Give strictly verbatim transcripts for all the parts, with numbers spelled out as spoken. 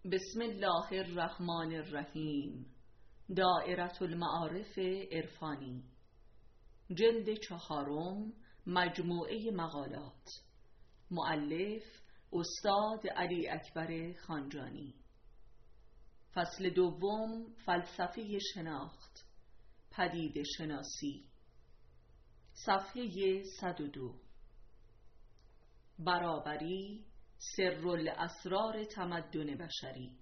بسم الله الرحمن الرحیم. دائره المعارف عرفانی، جلد چهارم، مجموعه مقالات. مؤلف استاد علی اکبر خانجانی. فصل دوم، فلسفه شناخت، پدیده شناسی. صفحه صد و دو. برابری، سر الاسرار تمدن بشری.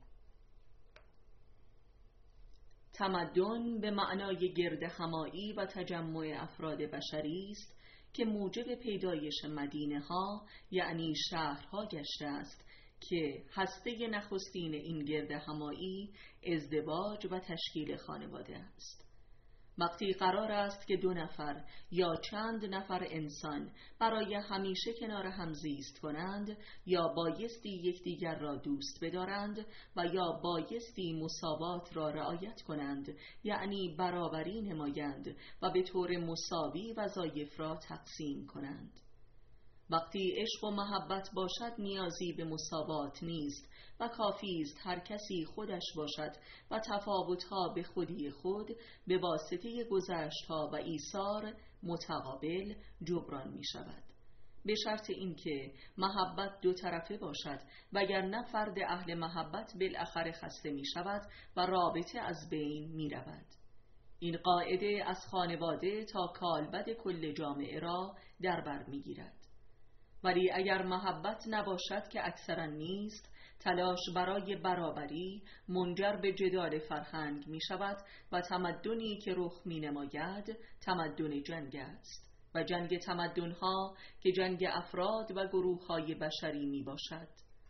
تمدن به معنای گرد همایی و تجمع افراد بشری است که موجب پیدایش مدینه ها یعنی شهرها گشته است که هسته نخستین این گرد همایی ازدواج و تشکیل خانواده است. وقتی قرار است که دو نفر یا چند نفر انسان برای همیشه کنار هم زیست کنند، یا بایستی یکدیگر را دوست بدارند و یا بایستی مساوات را رعایت کنند، یعنی برابری نمایند و به طور مساوی وظایف را تقسیم کنند. وقتی عشق و محبت باشد نیازی به مساوات نیست و کافی است هر کسی خودش باشد و تفاوت‌ها به خودی خود به واسطه گذشت‌ها و ایثار متقابل جبران می شود، به شرط اینکه محبت دو طرفه باشد، وگرنه فرد اهل محبت بالاخره خسته می شود و رابطه از بین می رود. این قاعده از خانواده تا کالبد کل جامعه را در بر می گیرد. ولی اگر محبت نباشد که اکثرا نیست، تلاش برای برابری منجر به جدال فرهنگ می شود و تمدنی که رخ می نماید تمدن جنگ است و جنگ تمدنها که جنگ افراد و گروه های بشری می باشد.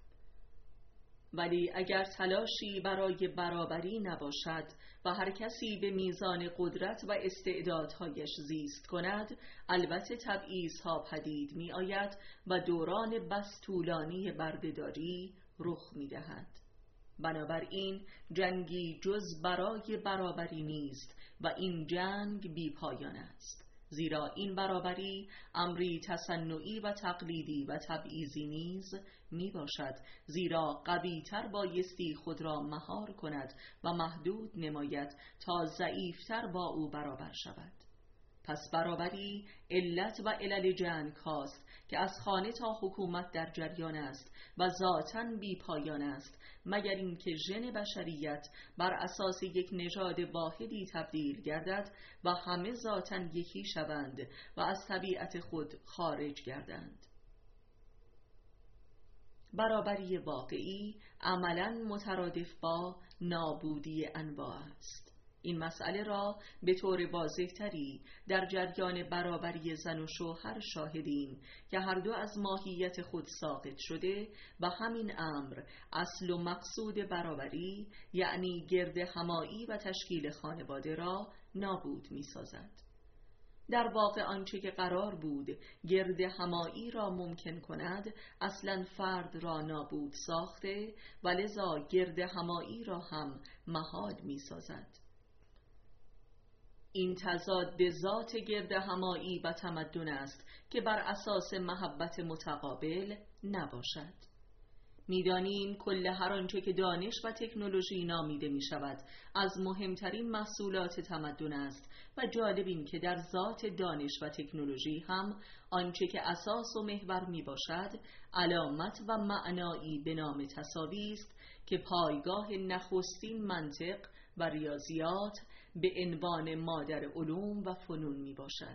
ولی اگر تلاشی برای برابری نباشد و هر کسی به میزان قدرت و استعدادهایش زیست کند، البته تبعیض‌ها پدید می آید و دوران بس طولانی بردهداری رخ می دهد. بنابراین جنگی جز برای برابری نیست و این جنگ بی پایان است، زیرا این برابری امری تصنعی و تقلیدی و تبعیضی نیز می باشد، زیرا قوی‌تر بایستی خود را مهار کند و محدود نماید تا ضعیف‌تر با او برابر شود. پس برابری علت و علل جنگ هاست که از خانه تا حکومت در جریان است و ذاتاً بی پایان است، مگر اینکه ژن بشریت بر اساس یک نژاد واحدی تبدیل گردد و همه ذاتاً یکی شوند و از طبیعت خود خارج گردند. برابری واقعی عملاً مترادف با نابودی انواع است. این مسئله را به طور واضح‌تری در جریان برابری زن و شوهر شاهدیم که هر دو از ماهیت خود ساقط شده و همین امر اصل و مقصود برابری یعنی گرد همایی و تشکیل خانواده را نابود می سازد. در واقع آنچه که قرار بود گرد همایی را ممکن کند اصلا فرد را نابود ساخته و لذا گرد همایی را هم محال می سازد. این تضاد ذات گرد همایی و تمدن است که بر اساس محبت متقابل نباشد. میدانیم کل هر آنچه که دانش و تکنولوژی نامیده می شود از مهمترین محصولات تمدن است و جالب این که در ذات دانش و تکنولوژی هم آنچه که اساس و محور می باشد علامت و معنایی به نام تساوی است که پایگاه نخستین منطق و ریاضیات به عنوان مادر علوم و فنون می باشد.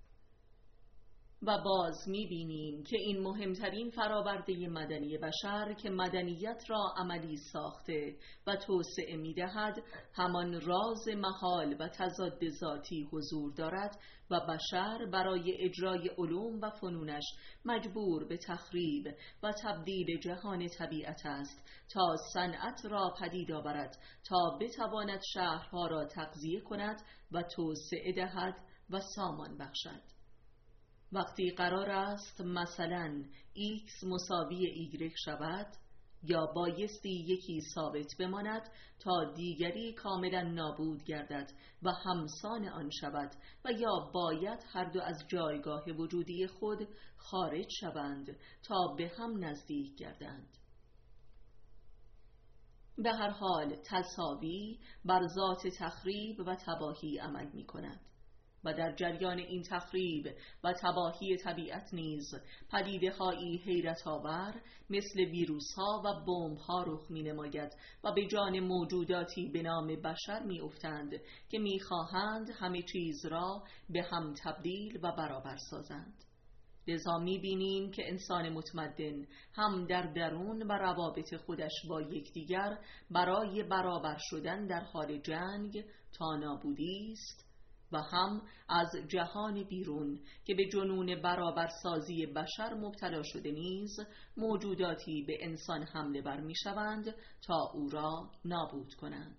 و باز می بینیم که این مهمترین فرآورده مدنی بشر که مدنیت را عملی ساخته و توسعه می دهد همان راز محال و تضاد ذاتی حضور دارد و بشر برای اجرای علوم و فنونش مجبور به تخریب و تبدیل جهان طبیعت است تا صنعت را پدید آورد تا بتواند شهرها را تغذیه کند و توسعه دهد و سامان بخشد. وقتی قرار است مثلا x مساوی y شود، یا بایستی یکی ثابت بماند تا دیگری کاملا نابود گردد و همسان آن شود، و یا باید هر دو از جایگاه وجودی خود خارج شوند تا به هم نزدیک گردند. به هر حال تساوی بر ذات تخریب و تباهی عمل می کند و در جریان این تخریب و تباهی طبیعت نیز پدیده‌هایی حیرت آور مثل ویروس ها و بمب ها رخ می نماید و به جان موجوداتی به نام بشر می افتند که می خواهند همه چیز را به هم تبدیل و برابر سازند. لذا می بینیم که انسان متمدن هم در درون و روابط خودش با یکدیگر برای برابر شدن در حال جنگ تا نابودی است و هم از جهان بیرون که به جنون برابرسازی بشر مبتلا شده نیز موجوداتی به انسان حمله بر می شوند تا او را نابود کنند.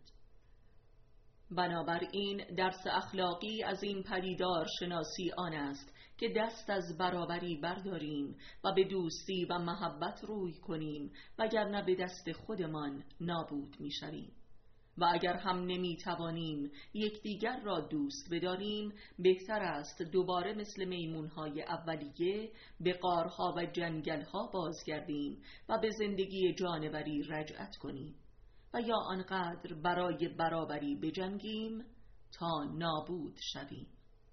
بنابراین درس اخلاقی از این پدیدار شناسی آن است که دست از برابری برداریم و به دوستی و محبت روی کنیم، وگرنه به دست خودمان نابود می شویم. و اگر هم نمی توانیم یکدیگر را دوست بداریم، بهتر است دوباره مثل میمونهای اولیه به غارها و جنگلها بازگردیم و به زندگی جانوری رجعت کنیم و یا آنقدر برای برابری بجنگیم تا نابود شویم.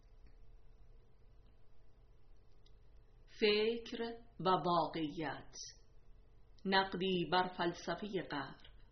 فکر و واقعیت، نقدی بر فلسفه غرب.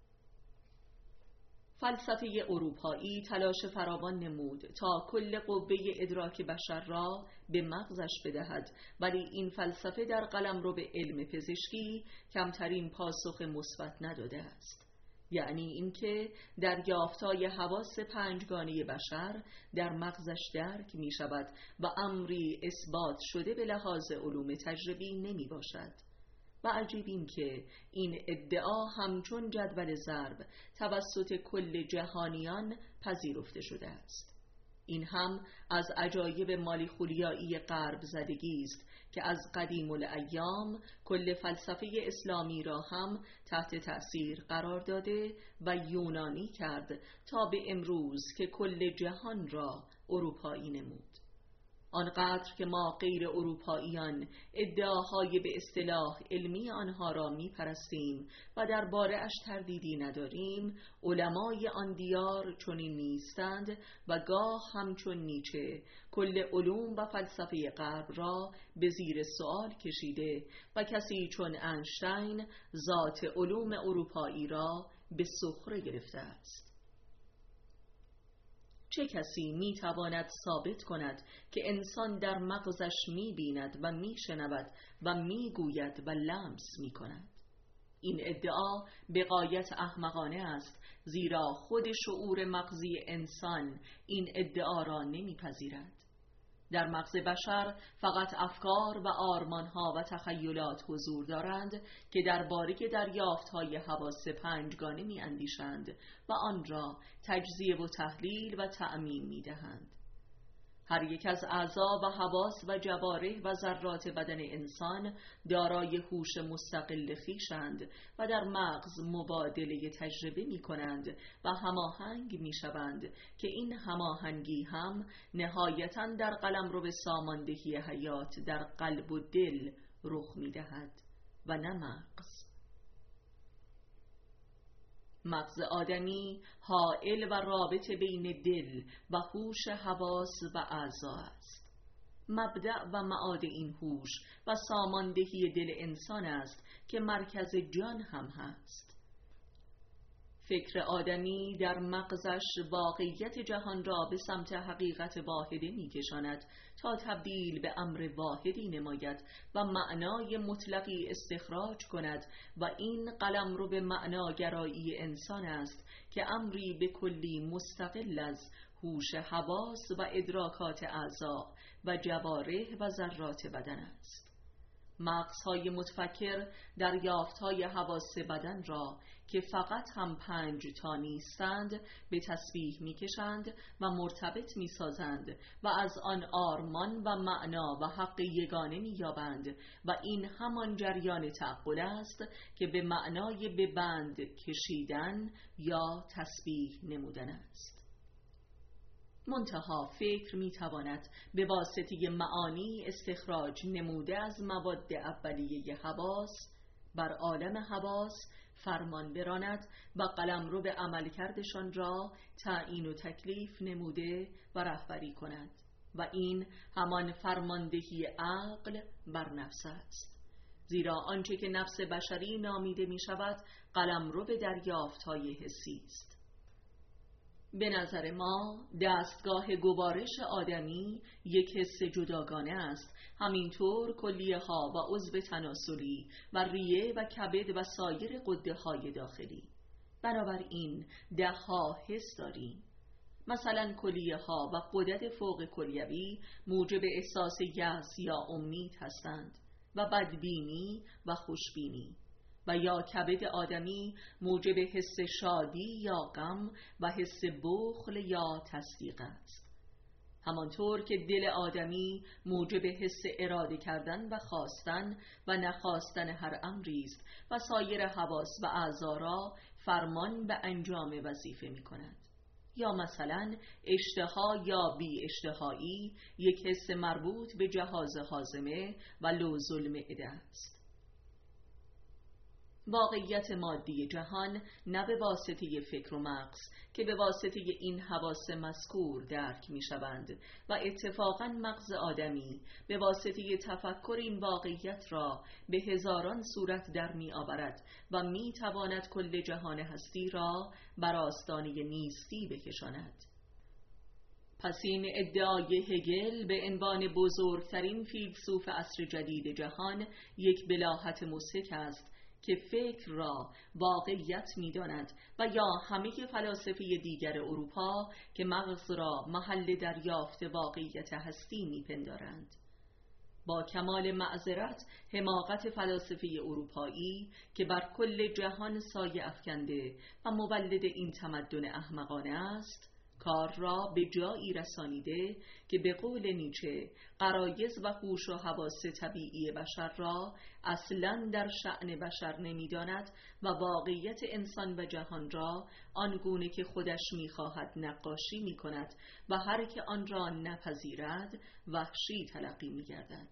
فلسفه اروپایی تلاش فراوان نمود تا کل قوه ادراک بشر را به مغزش بدهد، ولی این فلسفه در قلمرو به علم پزشکی کمترین پاسخ مثبت نداده است. یعنی اینکه دریافت‌های حواس پنجگانه بشر در مغزش درک می شود و امری اثبات شده به لحاظ علوم تجربی نمی باشد. و عجیب این که این ادعا همچون جدول ضرب توسط کل جهانیان پذیرفته شده است. این هم از عجایب مالیخولیایی غرب زدگی است که از قدیم الایام کل فلسفه اسلامی را هم تحت تأثیر قرار داده و یونانی کرد تا به امروز که کل جهان را اروپایی نمود. آنقدر که ما غیر اروپاییان ادعاهای به اصطلاح علمی آنها را می پرستیم و درباره اش تردیدی نداریم، علمای آن دیار چنین نیستند و گاه همچون نیچه کل علوم و فلسفه غرب را به زیر سوال کشیده و کسی چون انشتین ذات علوم اروپایی را به سخره گرفته است. چه کسی می تواند ثابت کند که انسان در مغزش می بیند و می شنود و می گوید و لمس می کند؟ این ادعا به غایت احمقانه است، زیرا خود شعور مغزی انسان این ادعا را نمی پذیرد. در مغز بشر فقط افکار و آرمانها و تخیلات حضور دارند که درباره دریافت‌های حواس پنجگانه می اندیشند و آن را تجزیه و تحلیل و تعمیم می دهند. هر یک از اعضا و حواس و جوارح و ذرات بدن انسان دارای هوش مستقل خویشند و در مغز مبادله تجربه می کنند و هماهنگ می شوند که این هماهنگی هم نهایتاً در قلمرو ساماندهی حیات در قلب و دل رخ می دهد و نه مغز. مغز آدمی حائل و رابط بین دل و هوش حواس و اعضا است. مبدأ و معاد این هوش و ساماندهی دل انسان است که مرکز جان هم هست. فکر آدمی در مغزش واقعیت جهان را به سمت حقیقت واحده می کشاند تا تبدیل به امر واحدی نماید و معنای مطلقی استخراج کند و این قلمرو به معناگرایی انسان است که امری به کلی مستقل از هوش حواس و ادراکات اعضا و جوارح و ذرات بدن است. مغزهای متفکر دریافت‌های حواس بدن را که فقط هم پنج تا نیستند به تسبیح می‌کشند و مرتبط می‌سازند و از آن آرمان و معنا و حق یگانه می‌یابند و این همان جریان تعقل است که به معنای به بند کشیدن یا تسبیح نمودن است. منتها فکر میتواند به واسطه معانی استخراج نموده از مواد اولیه حواس بر عالم حواس فرمان براند و قلمرو به عملکردشان را تعیین و تکلیف نموده و رهبری کند و این همان فرماندهی عقل بر نفس است. زیرا آنچه که نفس بشری نامیده می شود قلمرو به دریافت‌های حسی است. به نظر ما دستگاه گوارش آدمی یک حس جداگانه است، همینطور کلیه ها و عضو تناسلی و ریه و کبد و سایر غده های داخلی. بنابراین ده ها حس داریم. مثلا کلیه ها و غدد فوق کلیوی موجب احساس یأس یا امید هستند و بدبینی و خوشبینی، و یا کبد آدمی موجب حس شادی یا غم و حس بخل یا تصدیق است. همانطور که دل آدمی موجب حس اراده کردن و خواستن و نخواستن هر امری است و سایر حواس و اعضا را فرمان به انجام وظیفه می کند. یا مثلا اشتها یا بی اشتهایی یک حس مربوط به جهاز هاضمه و لوز المعده است. واقعیت مادی جهان نه به واسطه فکر و مغز که به واسطه این حواس مذکور درک می شوند و اتفاقاً مغز آدمی به واسطه تفکر این واقعیت را به هزاران صورت در می آورد و می تواند کل جهان هستی را بر آستانه نیستی بکشاند. پس این ادعای هگل به عنوان بزرگترین فیلسوف عصر جدید جهان یک بلاهت مضحک است که فکر را واقعیت می داند و یا همه فلاسفه دیگر اروپا که مغز را محل دریافت واقعیت هستی می پندارند. با کمال معذرت حماقت فلاسفه اروپایی که بر کل جهان سایه افکنده و مولد این تمدن احمقانه است، کار را به جایی رسانیده که به قول نیچه غرایز و هوش و حواس طبیعی بشر را اصلاً در شأن بشر نمی‌داند و واقعیت انسان و جهان را آنگونه که خودش می‌خواهد نقاشی می‌کند و هر که آن را نپذیرد وحشی تلقی می‌گردد.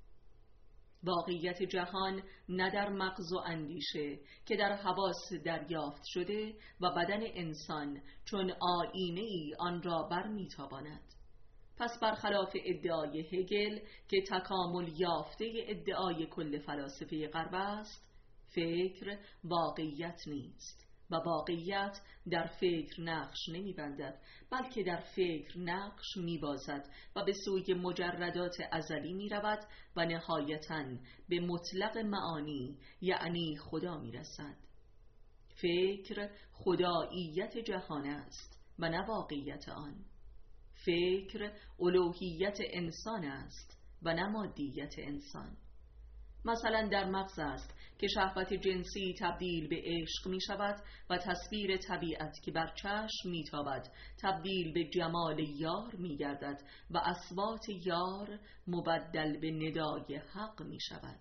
واقعیت جهان نه در مغز و اندیشه که در حواس دریافت شده و بدن انسان چون آینه ای آن را بر میتاباند. پس برخلاف ادعای هگل که تکامل یافته ادعای کل فلاسفه غرب است، فکر واقعیت نیست و واقعیت در فکر نقش نمی بندد، بلکه در فکر نقش می بازد و به سوی مجردات ازلی می رود و نهایتاً به مطلق معانی یعنی خدا می رسد. فکر خداییت جهان است و نه واقعیت آن. فکر الوهیت انسان است و نه مادیت انسان. مثلا در مغز است که شهوت جنسی تبدیل به عشق می شود و تصویر طبیعت که بر چشم می تابد تبدیل به جمال یار می گردد و اصوات یار مبدل به ندای حق می شود.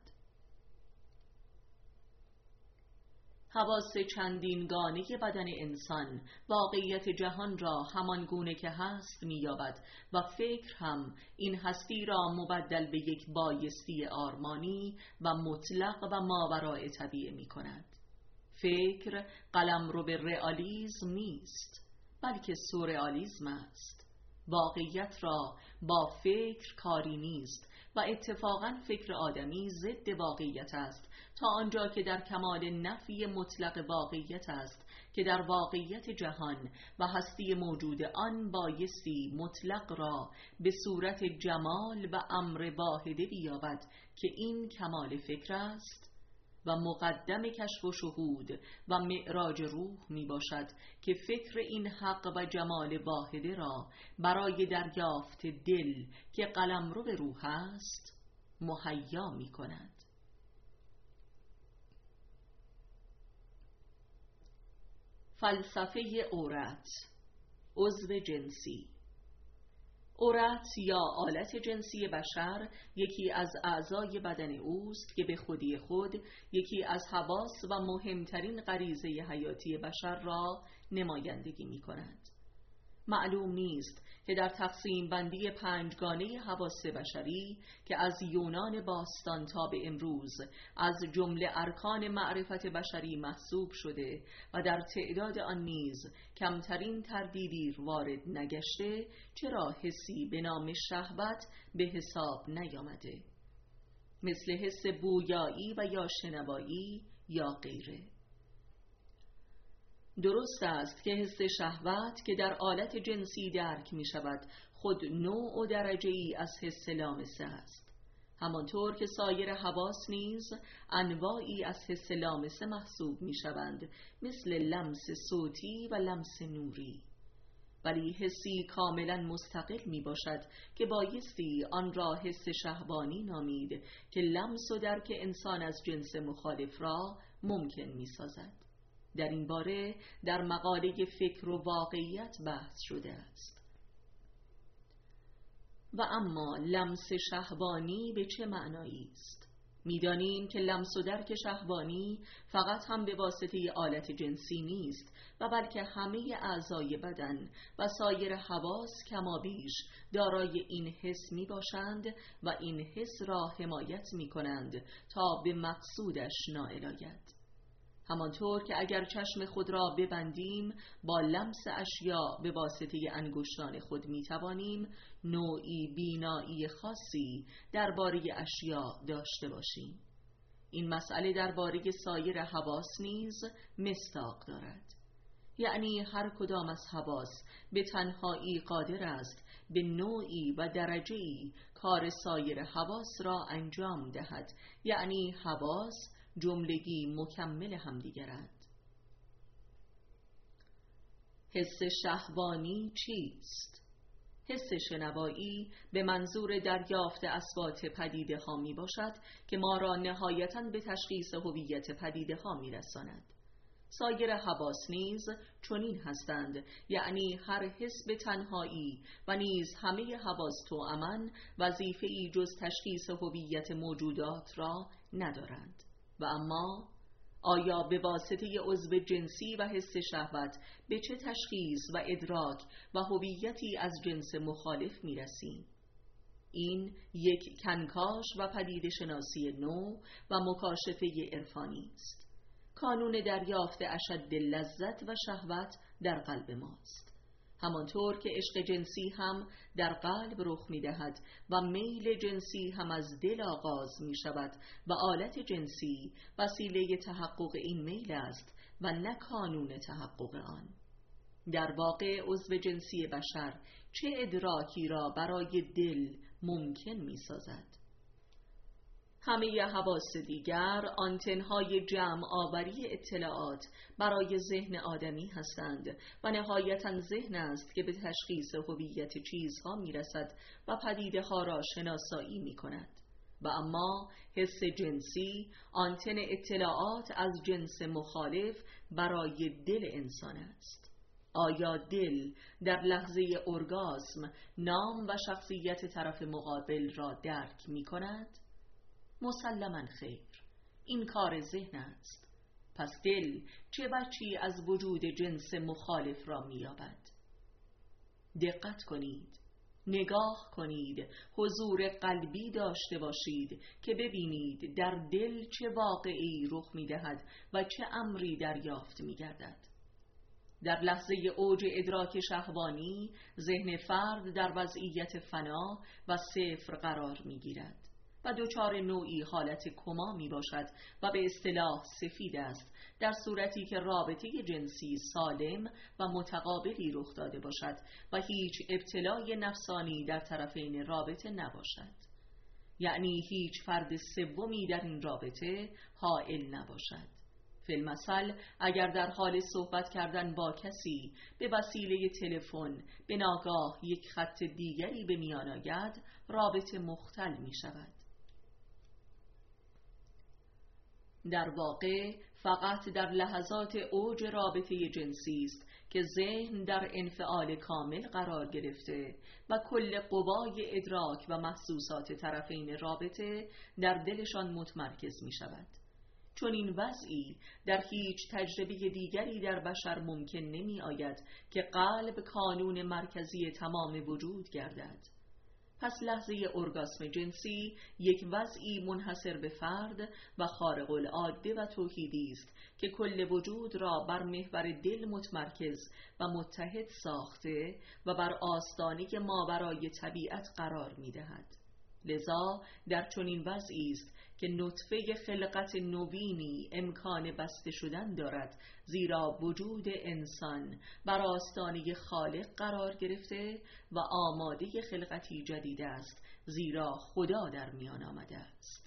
حواس چندین گانه بدن انسان واقعیت جهان را همان گونه که هست می‌یابد و فکر هم این هستی را مبدل به یک بایستی آرمانی و مطلق و ماوراء طبیعه می‌کند. فکر قلمرو به رئالیسم نیست، بلکه سورئالیسم است. واقعیت را با فکر کاری نیست و اتفاقاً فکر آدمی ضد واقعیت است، تا آنجا که در کمال نفی مطلق واقعیت است که در واقعیت جهان و هستی موجود آن بایستی مطلق را به صورت جمال و امر واحده بیابد که این کمال فکر است و مقدم کشف و شهود و معراج روح می باشد که فکر این حق و جمال واحده را برای دریافت دل که قلمرو روح است مهیا می کند. فلسفه عورت، عضو جنسی. عورت یا آلت جنسی بشر یکی از اعضای بدن اوست که به خودی خود یکی از حواس و مهمترین غریزه حیاتی بشر را نمایندگی می کند. معلوم نیست که در تقسیم بندی پنجگانه حواس بشری که از یونان باستان تا به امروز از جمله ارکان معرفت بشری محسوب شده و در تعداد آن نیز کمترین تردیدی وارد نگشته، چرا حسی به نام شهوت به حساب نیامده، مثل حس بویایی و یا شنوایی یا غیره. درست است که حس شهوت که در آلت جنسی درک می شود خود نوع و درجه ای از حس لامسه است، همانطور که سایر حواس نیز انواعی از حس لامسه محسوب می شوند، مثل لمس صوتی و لمس نوری. ولی حسی کاملا مستقل می باشد که بایستی آن را حس شهوانی نامید که لمس و درک انسان از جنس مخالف را ممکن می سازد. در این باره در مقاله فکر و واقعیت بحث شده است. و اما لمس شهوانی به چه معنایی است؟ می‌دانیم که لمس و درک شهوانی فقط هم به واسطه آلت جنسی نیست و بلکه همه اعضای بدن و سایر حواس کمابیش دارای این حس می باشند و این حس را حمایت می کنند تا به مقصودش نائل آید. همانطور که اگر چشم خود را ببندیم با لمس اشیاء به واسطه انگشتان خود می توانیم نوعی بینایی خاصی درباره اشیاء داشته باشیم. این مسئله درباره سایر حواس نیز مصداق دارد، یعنی هر کدام از حواس به تنهایی قادر است به نوعی و درجه‌ای کار سایر حواس را انجام دهد، یعنی حواس جملگی مکمل همدیگرند. حس شهوانی چیست؟ حس شنوایی به منظور دریافت اصوات پدیده ها می باشد که ما را نهایتاً به تشخیص هویت پدیده ها می رساند. سایر حواس نیز چنین هستند، یعنی هر حس به تنهایی و نیز همه حواس توأماً وظیفه‌ای جز تشخیص هویت موجودات را ندارند. و اما آیا به واسطه عضو جنسی و حس شهوت به چه تشخیص و ادراک و هویتی از جنس مخالف می رسیم؟ این یک کنکاش و پدیده شناسی نو و مکاشفه عرفانی است. کانون دریافت اشد لذت و شهوت در قلب ماست، همانطور که عشق جنسی هم در قلب رخ می دهد و میل جنسی هم از دل آغاز می شود و آلت جنسی وسیله تحقق این میل است و نه کانون تحقق آن. در واقع عضو جنسی بشر چه ادراکی را برای دل ممکن می سازد؟ همه حواس دیگر آنتن‌های جمع آوری اطلاعات برای ذهن آدمی هستند و نهایتاً ذهن است که به تشخیص هویت چیزها میرسد و پدیده ها را شناسایی می کند. و اما حس جنسی آنتن اطلاعات از جنس مخالف برای دل انسان است. آیا دل در لحظه ارگاسم نام و شخصیت طرف مقابل را درک می کند؟ مسلماً خیر، این کار ذهن است. پس دل چه بچی از وجود جنس مخالف را می‌یابد؟ دقت کنید، نگاه کنید، حضور قلبی داشته باشید که ببینید در دل چه واقعی رخ می‌دهد و چه امری دریافت می‌گردد. در لحظه اوج ادراک شهوانی ذهن فرد در وضعیت فنا و صفر قرار می‌گیرد و دچار نوعی حالت کما می باشد و به اصطلاح سفید است، در صورتی که رابطه جنسی سالم و متقابلی رخ داده باشد و هیچ ابتلای نفسانی در طرفین رابطه نباشد، یعنی هیچ فرد سومی در این رابطه حائل نباشد. فی المثل اگر در حال صحبت کردن با کسی به وسیله تلفن به ناگاه یک خط دیگری به میان آید، رابطه مختل می شود. در واقع فقط در لحظات اوج رابطه جنسی است که ذهن در انفعال کامل قرار گرفته و کل قوای ادراک و محسوسات طرفین رابطه در دلشان متمرکز می شود. چون این وضعی در هیچ تجربه دیگری در بشر ممکن نمی آید که قلب کانون مرکزی تمام وجود گردد. پس لحظه ارگاسم جنسی یک وضعی منحصر به فرد و خارق العاده و توحیدی است که کل وجود را بر محور دل متمرکز و متحد ساخته و بر آستانه ماورای طبیعت قرار می دهد. لذا در چنین وضعی است که نطفه خلقت نوینی امکان بسته شدن دارد، زیرا وجود انسان بر آستانه خالق قرار گرفته و آماده خلقتی جدید است، زیرا خدا در میان آمده است.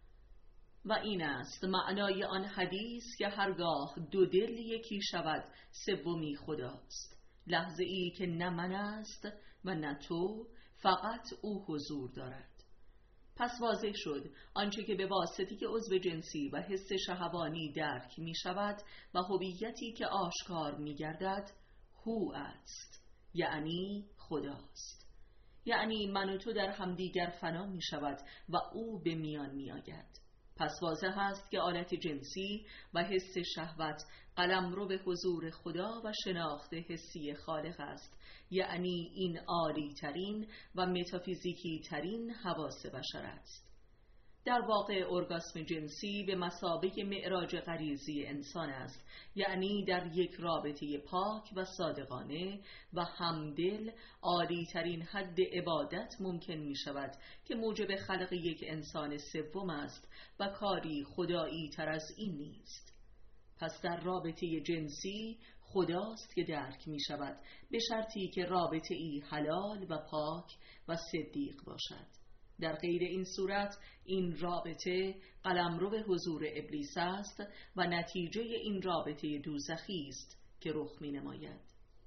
و این است معنای آن حدیث که هرگاه دو دل یکی شود سومی خداست. لحظه ای که نه من است و نه تو، فقط او حضور دارد. پس واضح شد آنچه که به واسطه عضو جنسی و حس شهوانی درک می شود و هویتی که آشکار می گردد هو است، یعنی خداست. یعنی من و تو در همدیگر فنا می شود و او به میان می آید. پس واضح است که آلت جنسی و حس شهوت قلمرو به حضور خدا و شناخت حسی خالق است، یعنی این عالی ترین و متافیزیکی ترین حواس بشر است. در واقع ارگاسم جنسی به مثابه معراج غریزی انسان است، یعنی در یک رابطه پاک و صادقانه و همدل عالی ترین حد عبادت ممکن می شود که موجب خلق یک انسان سوم است و کاری خدایی تر از این نیست. پس در رابطه جنسی خداست که درک می شود، به شرطی که رابطه ای حلال و پاک و صدیق باشد. در غیر این صورت این رابطه قلمرو به حضور ابلیس است و نتیجه این رابطه دوزخی است که رخ می نماید.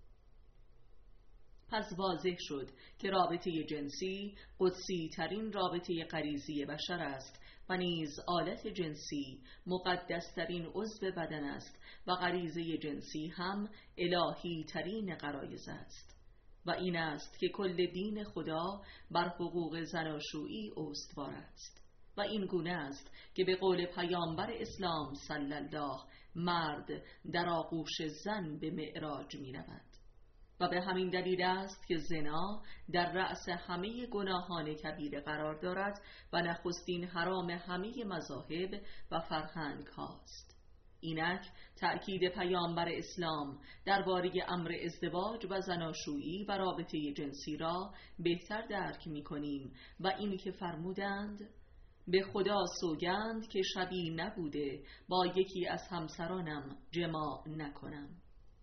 پس واضح شد که رابطه جنسی قدسی ترین رابطه غریزی بشر است و نیز آلت جنسی مقدس ترین عضو بدن است و غریزه جنسی هم الهی ترین غرایز است. و این است که کل دین خدا بر حقوق زناشویی استوار است و این گونه است که به قول پیامبر اسلام صلی الله مرد در آغوش زن به معراج می رود. و به همین دلیل است که زنا در رأس همه گناهان کبیره قرار دارد و نخستین حرام همه مذاهب و فرهنگ هاست. اینک تأکید پیامبر اسلام درباره امر ازدواج و زناشویی و رابطه جنسی را بهتر درک می کنیم و این که فرمودند به خدا سوگند که شبی نبوده با یکی از همسرانم جماع نکنم.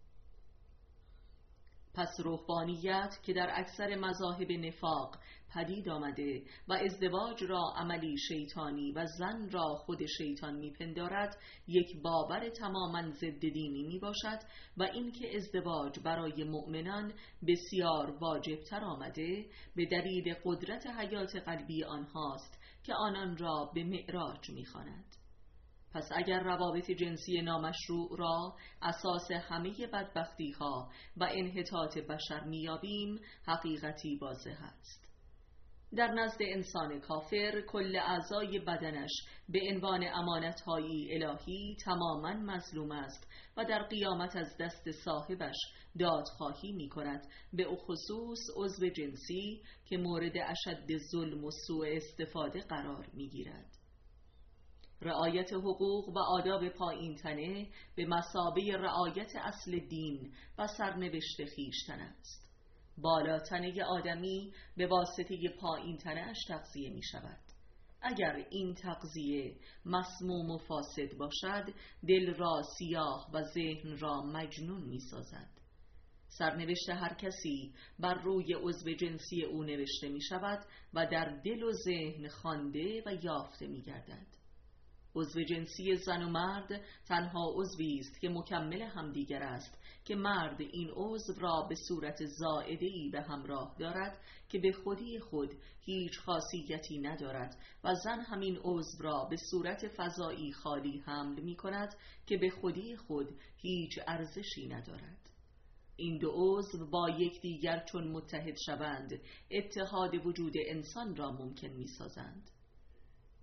پس رهبانیت که در اکثر مذاهب نفاق پدید آمده و ازدواج را عملی شیطانی و زن را خود شیطان میپندارد، یک باور تماما ضد دینی می باشد و اینکه ازدواج برای مؤمنان بسیار واجبتر آمده به دلیل قدرت حیات قلبی آنهاست که آنان را به معراج می‌خواند. پس اگر روابط جنسی نامشروع را اساس همه بدبختی ها و انحطاط بشر میابیم، حقیقتی واضح است. در نزد انسان کافر کل اعضای بدنش به عنوان امانت‌های الهی تماماً مظلوم است و در قیامت از دست صاحبش دادخواهی می کند، به خصوص عضو جنسی که مورد اشد ظلم و سوء استفاده قرار می گیرد. رعایت حقوق و آداب پایین تنه به مثابه رعایت اصل دین و سرنوشت خویشتن است. بالاتنه آدمی به واسطه پایین تنه‌اش تغذیه می شود. اگر این تغذیه مسموم و فاسد باشد، دل را سیاه و ذهن را مجنون می سازد. سرنوشت هر کسی بر روی عضو جنسی او نوشته می شود و در دل و ذهن خوانده و یافته می گردد. عضو جنسی زن و مرد تنها عضوی است که مکمل همدیگر است که مرد این عضو را به صورت زائده‌ای به همراه دارد که به خودی خود هیچ خاصیتی ندارد و زن همین عضو را به صورت فضایی خالی حمل می کند که به خودی خود هیچ ارزشی ندارد. این دو عضو با یکدیگر چون متحد شوند اتحاد وجود انسان را ممکن می سازند.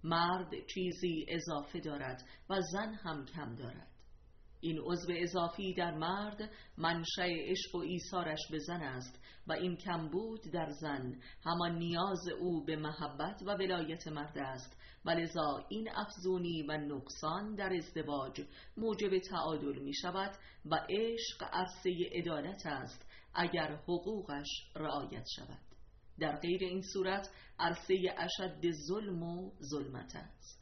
مرد چیزی اضافه دارد و زن هم کم دارد. این عضو اضافی در مرد منشأ عشق و ایثارش به زن است و این کمبود در زن همان نیاز او به محبت و ولایت مرد است و لذا این افزونی و نقصان در ازدواج موجب تعادل می شود و عشق عرصه عدالت است اگر حقوقش رعایت شود. در غیر این صورت عرصه اشد ظلم و ظلمت است.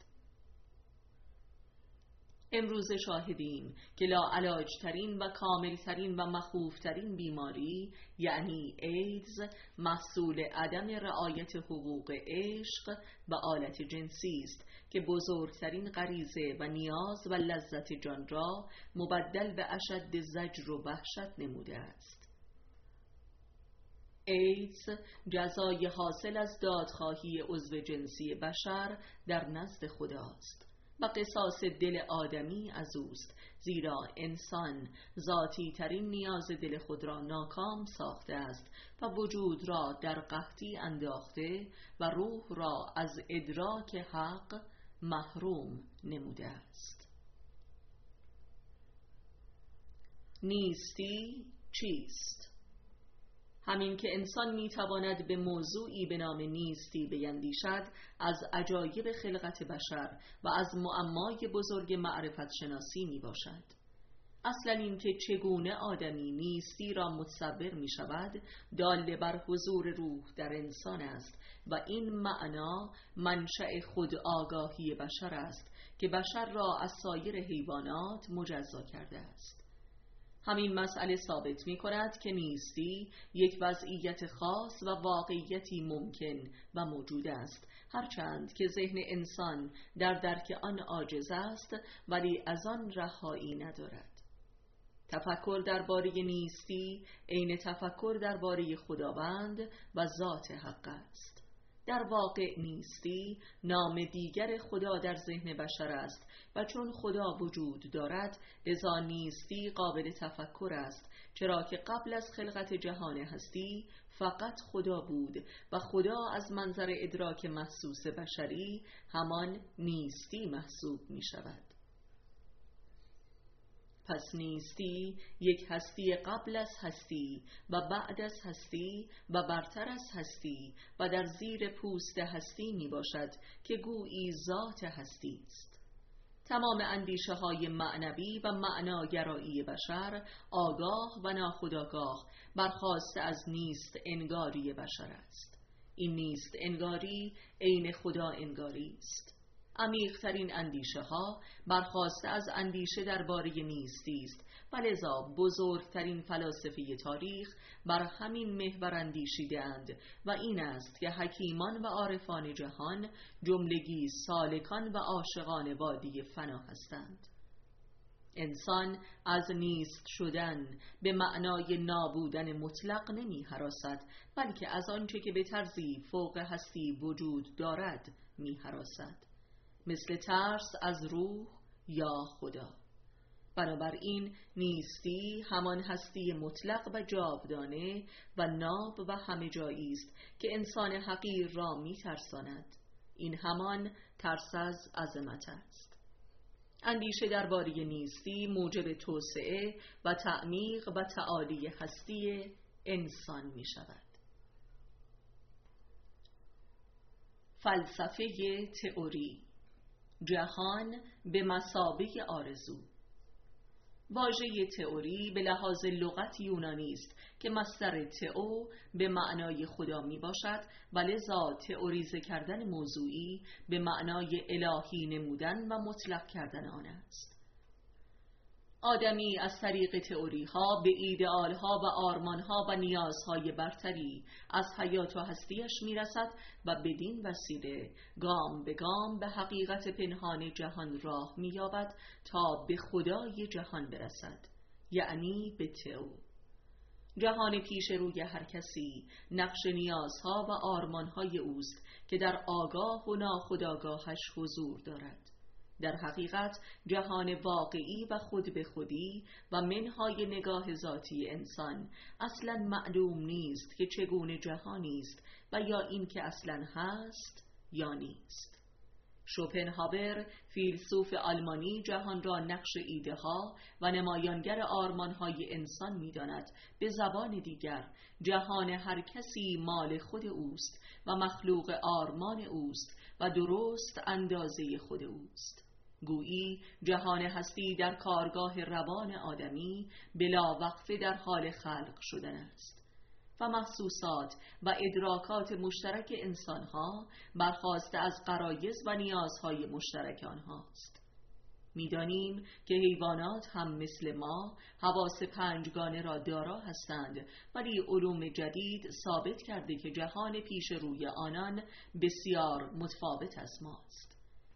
امروز شاهدیم که لاعلاج ترین و کامل ترین و مخوف ترین بیماری یعنی ایدز محصول عدم رعایت حقوق عشق و آلت جنسی است که بزرگترین غریزه و نیاز و لذت جان را مبدل به اشد زجر و وحشت نموده است. ایدز جزای حاصل از دادخواهی عضو جنسی بشر در نزد خداست و قصاص دل آدمی از اوست، زیرا انسان ذاتی ترین نیاز دل خود را ناکام ساخته است و وجود را در قحطی انداخته و روح را از ادراک حق محروم نموده است. نیستی چیست؟ همین که انسان میتواند به موضوعی به نام نیستی بیندیشد از عجایب خلقت بشر و از معمای بزرگ معرفت شناسی می باشد. اصلا این که چگونه آدمی نیستی را متصور می شود دال بر حضور روح در انسان است و این معنا منشأ خود آگاهی بشر است که بشر را از سایر حیوانات مجزا کرده است. همین مسئله ثابت می کند که نیستی یک وضعیت خاص و واقعیتی ممکن و موجود است، هرچند که ذهن انسان در درک آن عاجز است ولی از آن رهایی ندارد. تفکر درباره نیستی عین تفکر درباره خداوند و ذات حق است. در واقع نیستی نام دیگر خدا در ذهن بشر است و چون خدا وجود دارد لذا نیستی قابل تفکر است، چرا که قبل از خلقت جهان هستی فقط خدا بود و خدا از منظر ادراک محسوس بشری همان نیستی محسوب می شود. پس نیستی یک هستی قبل از هستی و بعد از هستی و برتر از هستی و در زیر پوست هستی می باشد که گویی ذات هستی است. تمام اندیشه های معنوی و معناگرایی بشر آگاه و ناخودآگاه برخاسته از نیست انگاری بشر است. این نیست انگاری عین خدا انگاری است. عمیق‌ترین اندیشه ها برخاسته از اندیشه درباره نیستی است و لذا بزرگترین فلاسفه تاریخ بر همین محور اندیشیدند و این است که حکیمان و عارفان جهان جملگی سالکان و عاشقان وادی فنا هستند. انسان از نیست شدن به معنای نابودن مطلق نمی هراسد، بلکه از آنچه که به طرزی فوق هستی وجود دارد می هراسد، مثل ترس از روح یا خدا. بنابراین نیستی همان هستی مطلق و جاودانه و ناب و همه جایی است که انسان حقیر را می ترساند. این همان ترس از عظمت است. اندیشه درباره نیستی موجب توسعه و تعمیق و تعالی هستی انسان می شود. فلسفه تئوری، جهان به مثابه آرزو. واژه تئوری به لحاظ لغت یونانی است که مصدر تئو به معنای خدا می باشد و لذا تئوریزه کردن موضوعی به معنای الهی نمودن و مطلق کردن آن است. آدمی از طریق تئوری ها به ایدئال ها و آرمان ها و نیازهای برتری از حیات و هستیش می رسد و بدین وسیله گام به گام به حقیقت پنهان جهان راه می یابد تا به خدای جهان برسد، یعنی به تئو. جهان پیش روی هر کسی نقش نیازها و آرمانهای اوست که در آگاه و ناخودآگاهش حضور دارد. در حقیقت جهان واقعی و خود به خودی و منهای نگاه ذاتی انسان اصلا معلوم نیست که چگونه جهانی است و یا این که اصلا هست یا نیست. شوپنهاور، فیلسوف آلمانی، جهان را نقش ایده ها و نمایانگر آرمان های انسان می داند. به زبان دیگر، جهان هر کسی مال خود اوست و مخلوق آرمان اوست و درست اندازه خود اوست. گویی جهان هستی در کارگاه روان آدمی بلا وقفه در حال خلق شدن است و محسوسات و ادراکات مشترک انسانها برخاسته از غرایز و نیازهای مشترک آنهاست. می‌دانیم که حیوانات هم مثل ما حواس پنجگانه را دارا هستند، ولی علوم جدید ثابت کرده که جهان پیش روی آنان بسیار متفاوت از ماست.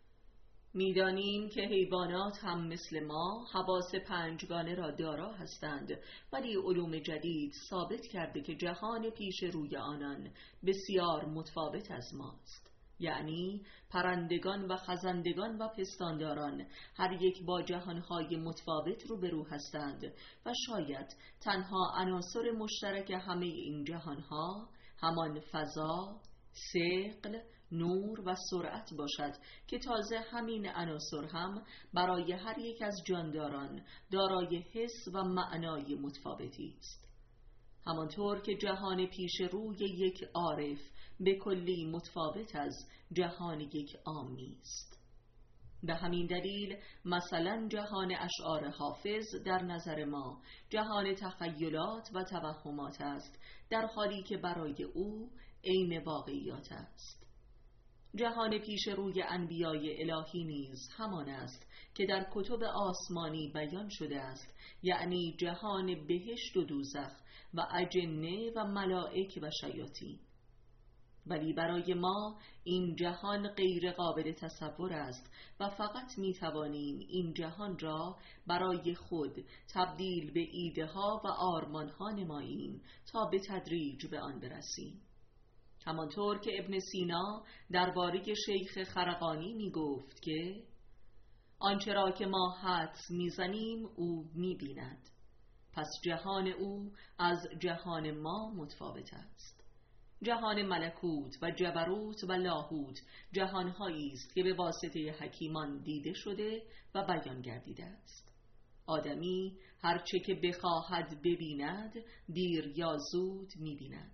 می‌دانیم که حیوانات هم مثل ما حواس پنجگانه را دارا هستند، ولی علوم جدید ثابت کرده که جهان پیش روی آنان بسیار متفاوت از ماست. یعنی پرندگان و خزندگان و پستانداران هر یک با جهانهای متفاوت روبرو هستند و شاید تنها عناصر مشترک همه این جهانها همان فضا، ثقل، نور و سرعت باشد که تازه همین عناصر هم برای هر یک از جانداران دارای حس و معنای متفاوتی است. همانطور که جهان پیش روی یک عارف به کلی متفاوت از جهان یک عامی است. به همین دلیل مثلا جهان اشعار حافظ در نظر ما جهان تخیلات و توهمات است، در حالی که برای او عین واقعیات است. جهان پیش روی انبیای الهی نیز همان است که در کتب آسمانی بیان شده است، یعنی جهان بهشت و دوزخ و اجنه و ملائک و شیاطین. ولی برای ما این جهان غیر قابل تصور است و فقط می توانیم این جهان را برای خود تبدیل به ایده ها و آرمان ها نماییم تا به تدریج به آن برسیم. همانطور که ابن سینا درباره شیخ خرقانی می گفت که آنچه را که ما حدس می زنیم او می بیند، پس جهان او از جهان ما متفاوت است. جهان ملکوت و جبروت و لاهوت جهانهایی است که به واسطه حکیمان دیده شده و بیان گردیده است. آدمی هرچه که بخواهد ببیند دیر یا زود می بیند.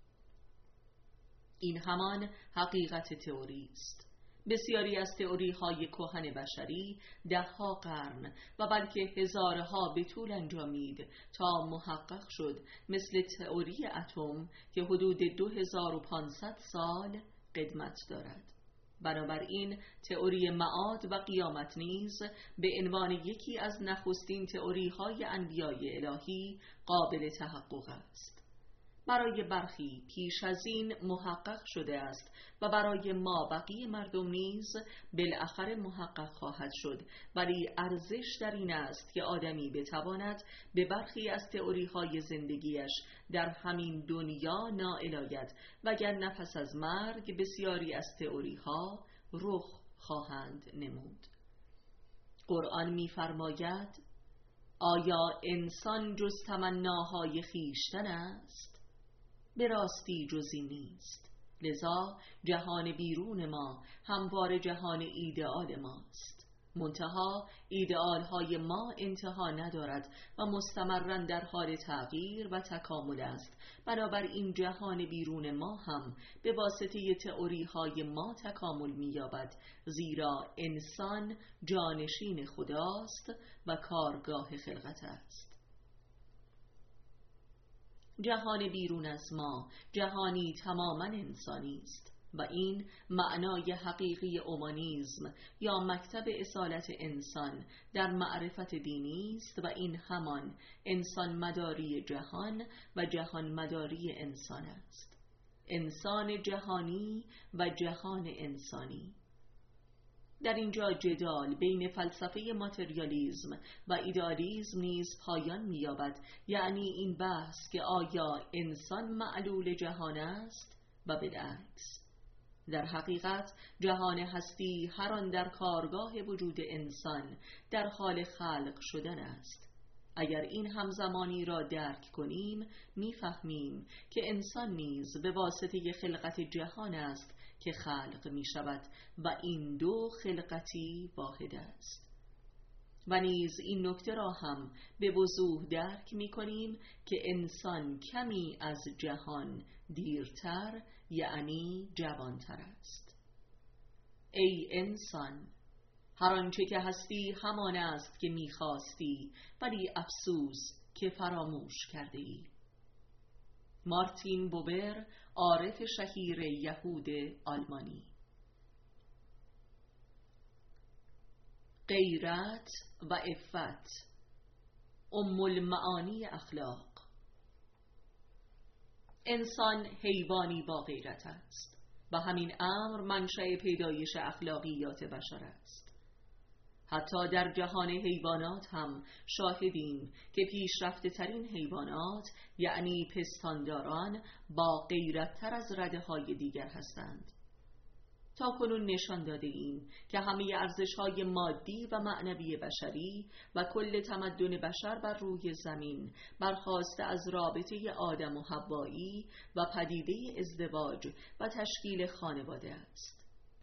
این همان حقیقت تئوری است. بسیاری از تئوری های کهن بشری ده ها قرن و بلکه هزارها به طول انجامید تا محقق شد، مثل تئوری اتم که حدود دو هزار و پانصد سال قدمت دارد. بنابراین تئوری معاد و قیامت نیز به عنوان یکی از نخستین تئوری های انبیای الهی قابل تحقق است. برای برخی پیش از این محقق شده است و برای ما بقیه مردم نیز بالاخره محقق خواهد شد، ولی ارزش در این است که آدمی بتواند به برخی از تئوری های زندگیش در همین دنیا نائل آید، وگرنه پس از مرگ بسیاری از تئوری ها رخ خواهند نمود. قرآن می‌فرماید: آیا انسان جز تمناهای خویشتن است؟ به راستی جزی نیست. لذا جهان بیرون ما همواره جهان ایدئال ماست. منتها ایدئال های ما انتها ندارد و مستمراً در حال تغییر و تکامل است. بنابراین جهان بیرون ما هم به واسطه تئوری های ما تکامل می‌یابد، زیرا انسان جانشین خداست و کارگاه خلقت است. جهان بیرون از ما جهانی تماماً انسانی است و این معنای حقیقی اومانیسم یا مکتب اصالت انسان در معرفت دینی است و این همان انسان مداری جهان و جهان مداری انسان است. انسان جهانی و جهان انسانی. در اینجا جدال بین فلسفه ماتریالیسم و ایدئالیسم نیز پایان می‌یابد، یعنی این بحث که آیا انسان معلول جهان است و بالعکس. در حقیقت جهان هستی هر آن در کارگاه وجود انسان در حال خلق شدن است. اگر این همزمانی را درک کنیم می‌فهمیم که انسان نیز به واسطه خلقت جهان است که خلق می شود و این دو خلقتی واحد است. و نیز این نکته را هم به وضوح درک می کنیم که انسان کمی از جهان دیرتر یعنی جوانتر است. ای انسان، هر آنچه که هستی همان است که می خواستی، ولی افسوس که فراموش کرده ای. مارتین بوبر، عارف شهیر یهود آلمانی. غیرت و عفت، ام المعانی اخلاق. انسان حیوانی با غیرت است و همین امر منشأ پیدایش اخلاقیات بشر است. حتی در جهان حیوانات هم شاهدیم که پیشرفته ترین حیوانات یعنی پستانداران با غیرت‌تر از رده‌های دیگر هستند. تا کنون نشان داده ایم که همه ارزش‌های مادی و معنوی بشری و کل تمدن بشر بر روی زمین برخاسته از رابطه آدم و حوایی و پدیده ازدواج و تشکیل خانواده است.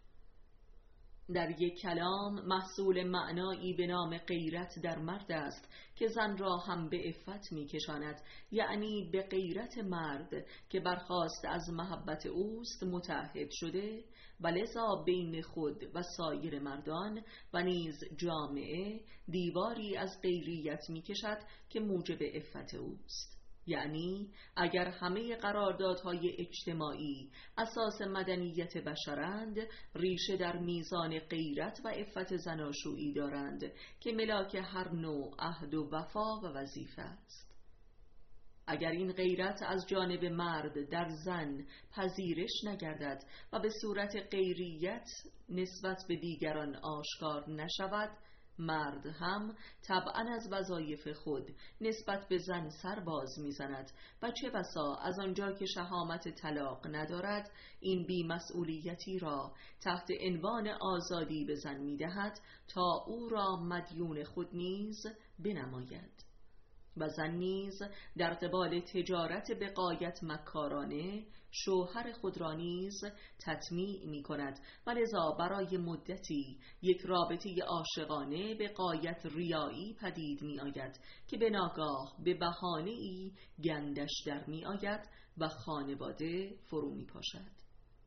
در یک کلام محصول معنایی به نام غیرت در مرد است که زن را هم به عفت می کشاند، یعنی به غیرت مرد که برخاسته از محبت اوست متعهد شده و لذا بین خود و سایر مردان و نیز جامعه دیواری از غیریت می کشد که موجب عفت اوست. یعنی اگر همه قراردادهای اجتماعی اساس مدنیت بشرند، ریشه در میزان غیرت و عفت زناشویی دارند که ملاک هر نوع عهد و وفا و وظیفه است. اگر این غیرت از جانب مرد در زن پذیرش نگردد و به صورت غیریت نسبت به دیگران آشکار نشود، مرد هم طبعاً از وظایف خود نسبت به زن سر باز می‌زند و چه بسا از آنجا که شهامت طلاق ندارد این بی‌مسئولیتی را تحت عنوان آزادی به زن می‌دهد تا او را مدیون خود نیز بنماید. و زن نیز در قبال تجارت به غایت مکارانه شوهر خود را نیز تطمیع می کند و لذا برای مدتی یک رابطه عاشقانه به غایت ریایی پدید می آید که به ناگاه به بهانه‌ای گندش در می آید و خانواده فرو می پاشد.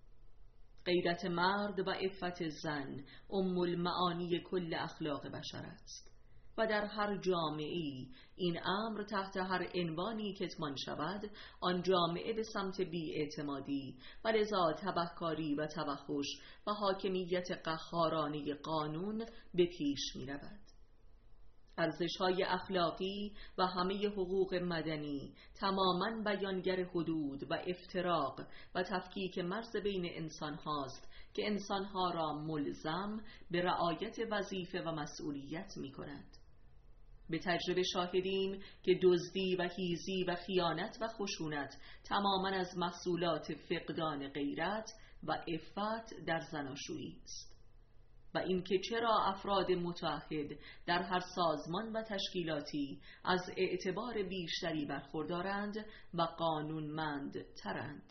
غیرت مرد و عفت زن ام المعانی کل اخلاق بشر است و در هر جامعه‌ای این امر تحت هر عنوانی کتمان شود، آن جامعه به سمت بی‌اعتمادی و لذا تبهکاری و توحش و حاکمیت قهارانه قانون به پیش می رود. ارزش‌های اخلاقی و همه حقوق مدنی تماماً بیانگر حدود و افتراق و تفکیک مرز بین انسان هاست که انسانها را ملزم به رعایت وظیفه و مسئولیت می کند. به تجربه شاهدیم که دزدی و هیزی و خیانت و خشونت تماماً از محصولات فقدان غیرت و عفت در زناشویی است و اینکه چرا افراد متعهد در هر سازمان و تشکیلاتی از اعتبار بیشتری برخوردارند و قانونمند ترند.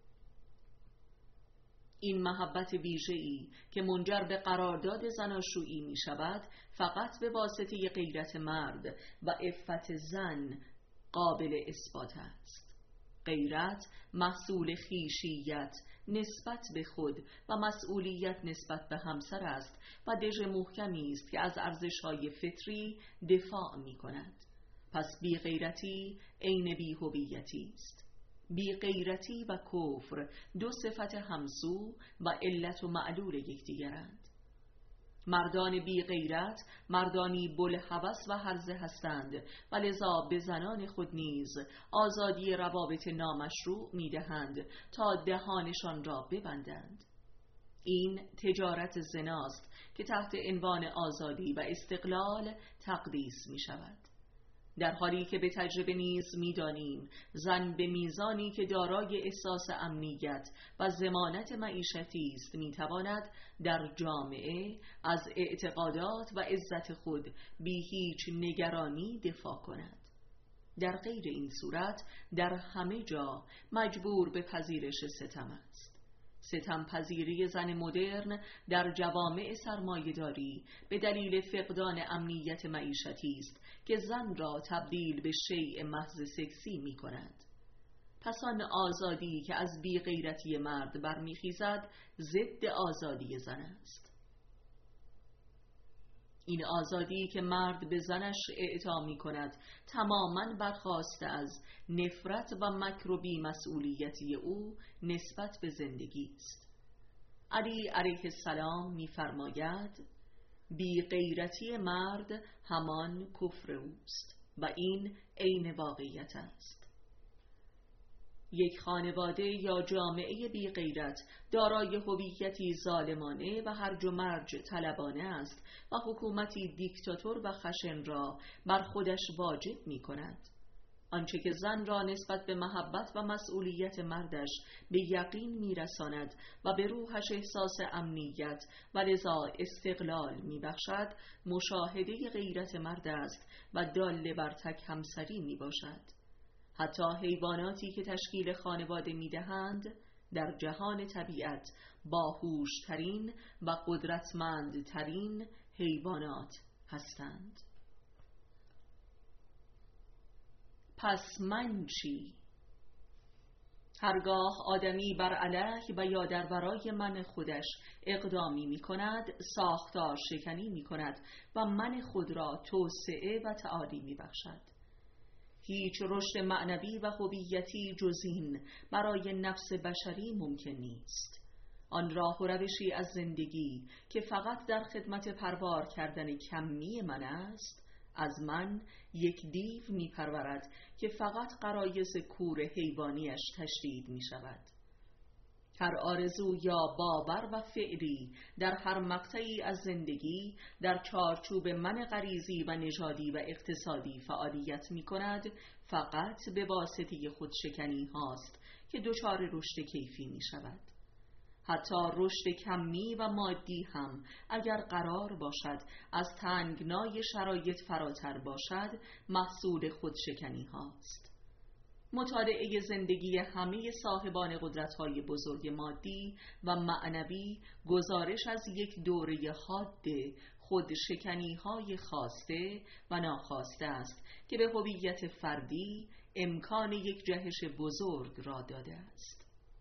این محبت ویژه‌ای که منجر به قرارداد زناشویی می شود فقط به واسطه غیرت مرد و عفت زن قابل اثبات است. غیرت محصول خویشیت نسبت به خود و مسئولیت نسبت به همسر است و دژ محکمی است که از ارزش‌های فطری دفاع می کند. پس بی غیرتی عین بی هویتی است. بی غیرتی و کفر دو صفت همسو و علت و معلول یکدیگرند. مردان بی غیرت مردانی بوالهوس و هرزه هستند و لذا به زنان خود نیز آزادی روابط نامشروع می دهند تا دهانشان را ببندند. این تجارت زناست که تحت عنوان آزادی و استقلال تقدیس می شود، در حالی که به تجربه نیز می‌دانیم زن به میزانی که دارای احساس امنیت و ضمانت معیشتی است می‌تواند در جامعه از اعتقادات و عزت خود بی هیچ نگرانی دفاع کند. در غیر این صورت در همه جا مجبور به پذیرش ستم است. ستمپذیری زن مدرن در جوامع سرمایه‌داری به دلیل فقدان امنیت معیشتی است که زن را تبدیل به شیء محض سکسی می کند. پس آن آزادی که از بی‌غیرتی مرد برمیخیزد ضد آزادی زن است. این آزادی که مرد به زنش اعطا می کند تماماً برخاسته از نفرت و مکر و بی‌مسئولیتی او نسبت به زندگی است. علی علیه السلام می فرماید بی‌غیرتی مرد همان کفر اوست و این عین واقعیت است. یک خانواده یا جامعه بی‌غیرت دارای هویتی ظالمانه و هرج و مرج طلبانه است و حکومتی دیکتاتور و خشن را بر خودش واجب می کند. آنچه که زن را نسبت به محبت و مسئولیت مردش به یقین می رساند و به روحش احساس امنیت و لذا استقلال می بخشد مشاهده غیرت مرد است و داله بر تک همسری می باشد. حتی حیواناتی که تشکیل خانواده می دهند در جهان طبیعت باهوشترین و قدرتمندترین حیوانات هستند. پس من چی؟ هرگاه آدمی بر علیه و یا در برای من خودش اقدامی می کند، ساختار شکنی می کند و من خود را توسعه و تعالی می بخشد. هیچ رشد معنوی و هویتی جز این برای نفس بشری ممکن نیست. آن راه و روشی از زندگی که فقط در خدمت پروار کردن کمی من است، از من یک دیو می پرورد که فقط غرایز کور حیوانیش تشدید می شود. هر آرزو یا باور و فعلی در هر مقطعی از زندگی در چارچوب من غریزی و نژادی و اقتصادی فعالیت می کند فقط به واسطه خودشکنی هاست که دچار رشد کیفی می شود. حتی رشد کمی و مادی هم اگر قرار باشد از تنگنای شرایط فراتر باشد محصول خودشکنی هاست. مطالعه زندگی همه صاحبان قدرت‌های بزرگ مادی و معنوی گزارش از یک دوره حاد خودشکنی‌های خواسته و ناخواسته است که به هویت فردی امکان یک جهش بزرگ را داده است.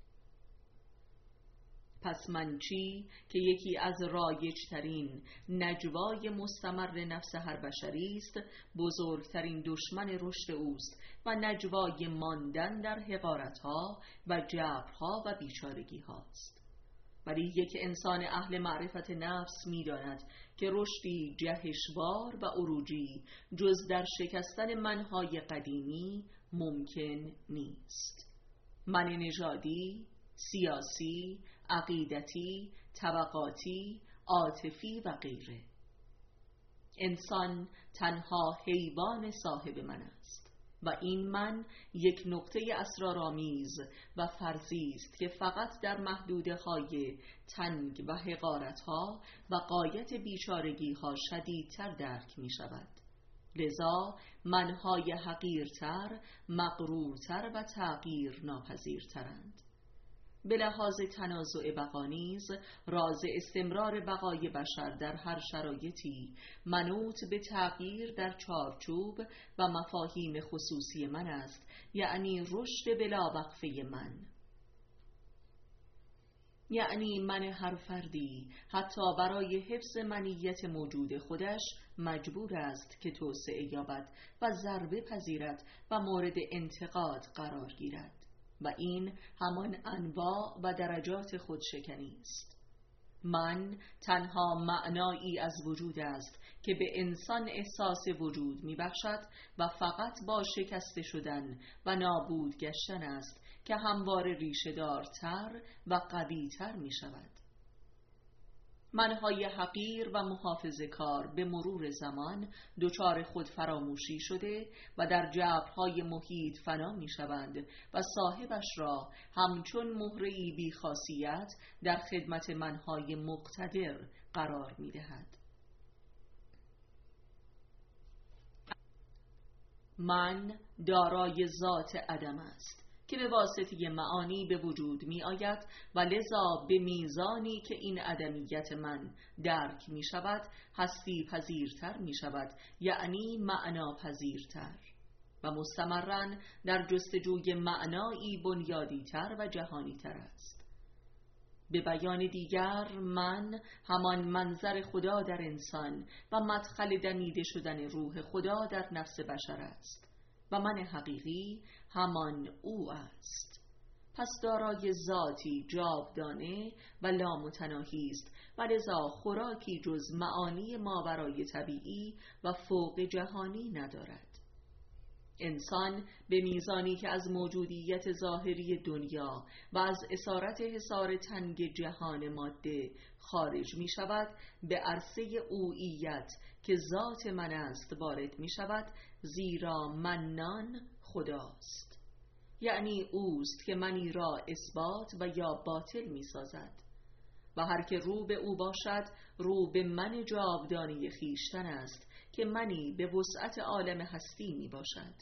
پس من چی که یکی از رایج‌ترین نجوای مستمر نفس هر بشری است، بزرگترین دشمن رشد اوست و نجوای ماندن در حقارت‌ها و جبرها و بیچارگی هاست. ولی یک انسان اهل معرفت نفس می‌داند که رشدی جهشوار و عروجی جز در شکستن منهای قدیمی ممکن نیست. من نژادی، سیاسی، عقیدتی، طبقاتی، عاطفی و غیره. انسان تنها حیوان صاحب من است و این من یک نقطه اسرارآمیز و فرضی است که فقط در محدوده‌های تنگ و حقارت‌ها و غایت بیچارگی‌ها شدیدتر درک می‌شود. لذا منهای حقیرتر، مغرورتر و تغییر ناپذیرترند. به لحاظ تنازع بقا نیز راز استمرار بقای بشر در هر شرایطی منوط به تغییر در چارچوب و مفاهیم خصوصی من است، یعنی رشد بلا وقفه من. یعنی من هر فردی حتی برای حفظ منیت موجود خودش مجبور است که توسعه یابد و ضربه پذیرد و مورد انتقاد قرار گیرد و این همان انواع و درجات خودشکنی است. من تنها معنایی از وجود است که به انسان احساس وجود می بخشد و فقط با شکسته شدن و نابود گشتن است که همواره ریشه‌دارتر و قوی‌تر می شود. منهای حقیر و محافظه کار به مرور زمان دچار خود فراموشی شده و در جبرهای محیط فنا می شوند و صاحبش را همچون مهره‌ای بی خاصیت در خدمت منهای مقتدر قرار می دهد. من دارای ذات عدم است که به واسطه معانی به وجود می آید و لذا به میزانی که این عدمیت من درک می شود هستی پذیرتر می شود، یعنی معنا پذیرتر و مستمرن در جستجوی معنایی بنیادی تر و جهانی تر است. به بیان دیگر، من همان منظر خدا در انسان و مدخل دمیده شدن روح خدا در نفس بشر است و من حقیقی همان او است. پس دارای ذاتی جاودانه و لامتناهی است و لذا خوراکی جز معانی ماورای طبیعی و فوق جهانی ندارد. انسان به میزانی که از موجودیت ظاهری دنیا و از اسارت حصار تنگ جهان ماده خارج می شود، به عرصه اوئیت که ذات من است وارد می شود، زیرا منان خداست، یعنی اوست که منی را اثبات و یا باطل می سازد و هر که رو به او باشد رو به من جاودانی خیشتن است که منی به وسعت عالم هستی می باشد.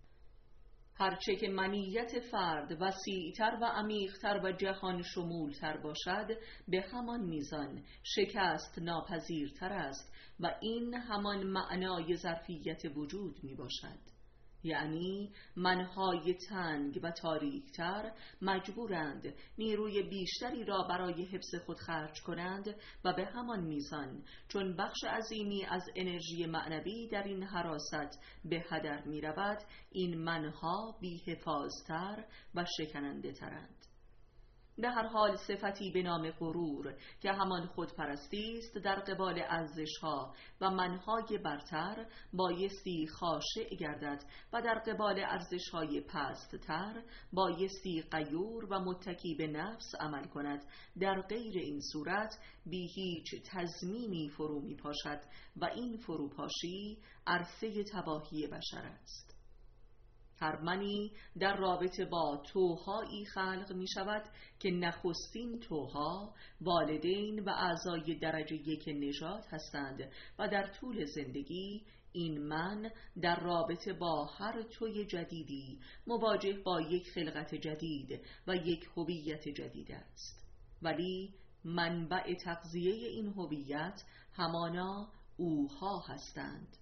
هرچه که منیت فرد وسیعتر و عمیقتر و جهان شمولتر باشد، به همان میزان شکست ناپذیرتر است و این همان معنای ظرفیت وجود می باشد. یعنی منهای تنگ و تاریکتر مجبورند نیروی بیشتری را برای حفظ خود خرج کنند و به همان میزان چون بخش عظیمی از انرژی معنوی در این حراست به هدر می رود، این منها بی حفاظتر و شکننده ترند. به هر حال صفتی به نام غرور که همان خودپرستی است در قبال ارزش‌ها و منهای برتر بایستی خاشع گردد و در قبال ارزش‌های پست‌تر بایستی غیور و متکی به نفس عمل کند. در غیر این صورت بی هیچ تضمینی فرو می پاشد و این فروپاشی عرصه تباهی بشر است. هر منی در رابطه با توهایی خلق می شود که نخستین توها والدین و اعضای درجه یک نژاد هستند و در طول زندگی این من در رابطه با هر توی جدیدی مواجه با یک خلقت جدید و یک هویت جدید است، ولی منبع تغذیه این هویت همانا اوها هستند: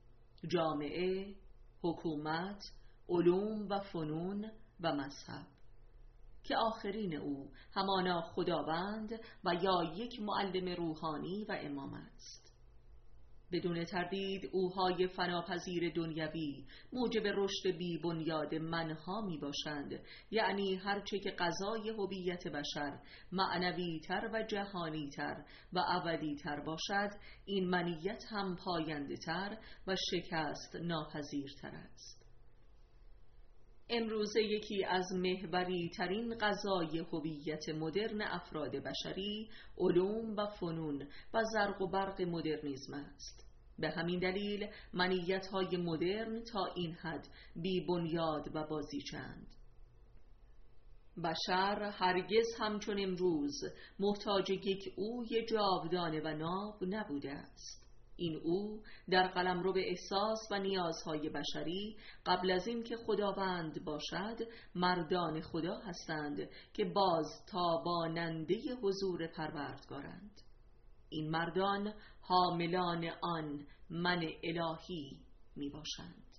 جامعه، حکومت، علوم و فنون و مذهب، که آخرین او همانا خداوند و یا یک معلم روحانی و امام است. بدون تردید اوهای فناپذیر دنیوی موجب رشد بی بنیاد منها می باشند، یعنی هرچه که غذای هویت بشر معنوی تر و جهانی تر و ابدی تر باشد، این منیت هم پاینده تر و شکست ناپذیرتر است. امروزه یکی از محوری ترین غذای هویت مدرن افراد بشری علوم و فنون و زرق و برق مدرنیسم است. به همین دلیل منیت‌های مدرن تا این حد بی بنیاد و بازیچند. بشر هرگز همچون امروز محتاج یک اوی جاودانه و ناب نبوده است. این او در قلمرو احساس و نیازهای بشری قبل از این که خداوند باشد مردان خدا هستند که باز تاباننده حضور پروردگارند. این مردان حاملان آن من الهی می باشند.